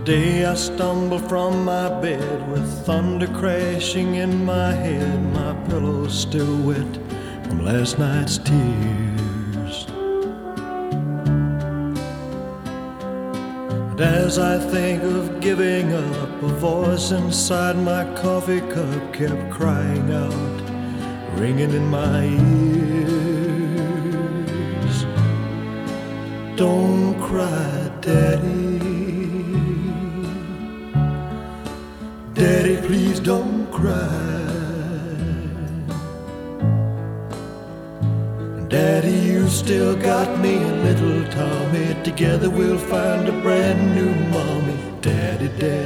Today I stumble from my bed with thunder crashing in my head. My pillow's still wet from last night's tears. And as I think of giving up, a voice inside my coffee cup kept crying out, ringing in my ears. Don't cry, Daddy. Daddy, please don't cry. Daddy, you still got me and little Tommy. Together we'll find a brand new mommy. Daddy, Daddy.